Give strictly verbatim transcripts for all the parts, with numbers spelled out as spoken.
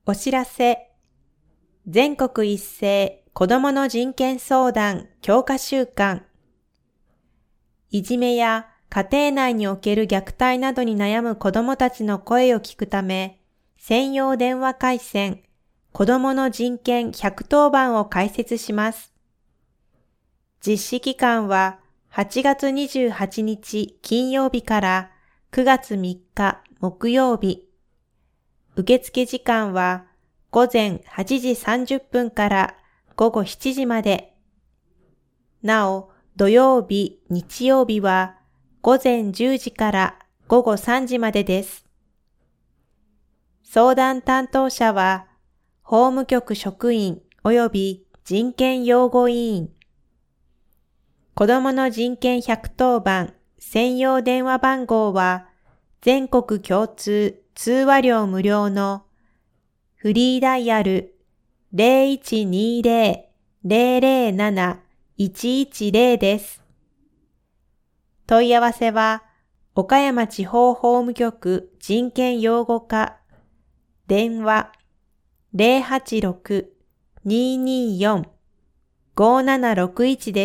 お知らせ。全国一斉子どもの人権相談強化週間。いじめや家庭内における虐待などに悩む子どもたちの声を聞くため、専用電話回線、子どもの人権ひゃくとおばんを開設します。実施期間ははちがつにじゅうはちにち金曜日からくがつみっか木曜日。受付時間は午前はちじさんじゅっぷんから午後しちじまで。なお、土曜日、日曜日は午前じゅうじから午後さんじまでです。相談担当者は、法務局職員及び人権擁護委員。子どもの人権ひゃくとおばん専用電話番号は、全国共通通話料無料のフリーダイヤル ゼロいちにゼロ ゼロゼロなないちいちゼロ です。問い合わせは、岡山地方法務局人権擁護課、電話 ゼロはちろく にーにーよん ごーななろくいち です。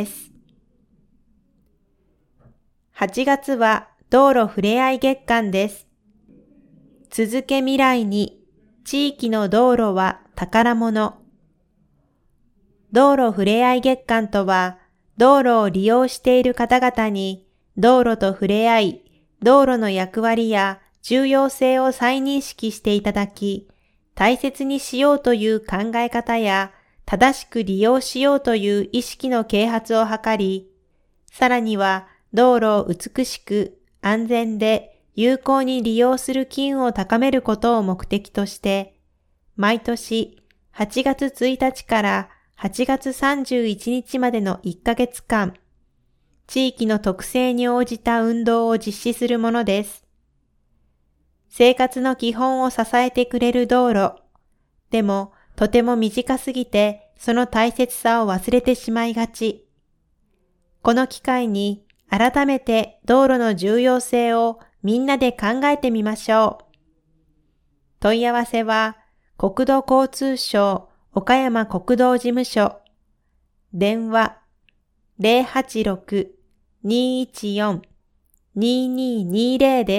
はちがつは道路ふれあい月間です。続け未来に、地域の道路は宝物。道路ふれあい月間とは、道路を利用している方々に、道路と触れ合い、道路の役割や重要性を再認識していただき、大切にしようという考え方や、正しく利用しようという意識の啓発を図り、さらには道路を美しく、安全で、有効に利用する機運を高めることを目的として、毎年はちがつついたちからはちがつさんじゅういちにちまでのいっかげつかん、地域の特性に応じた運動を実施するものです。生活の基本を支えてくれる道路。でも、とても短すぎて、その大切さを忘れてしまいがち。この機会に、改めて道路の重要性をみんなで考えてみましょう。問い合わせは、国土交通省岡山国道事務所、電話 ゼロはちろく にーいちよん にーにーにーゼロ です。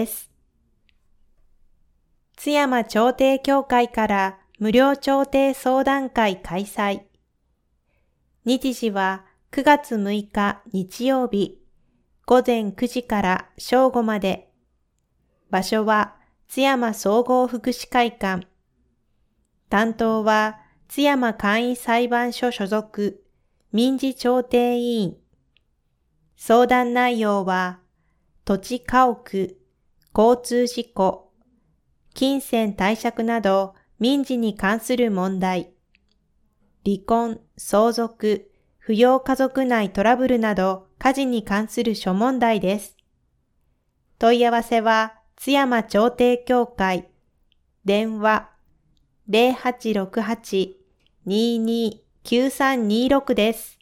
津山調停協会から無料調停相談会開催。日時はくがつむいか日曜日、午前くじから正午まで。場所は津山総合福祉会館。担当は津山簡易裁判所所属民事調停委員。相談内容は土地家屋、交通事故、金銭貸借など民事に関する問題、離婚、相続、扶養家族内トラブルなど家事に関する諸問題です。問い合わせは津山調停協会、電話 ゼロはちろくはち にーにーきゅうさんにーろく です。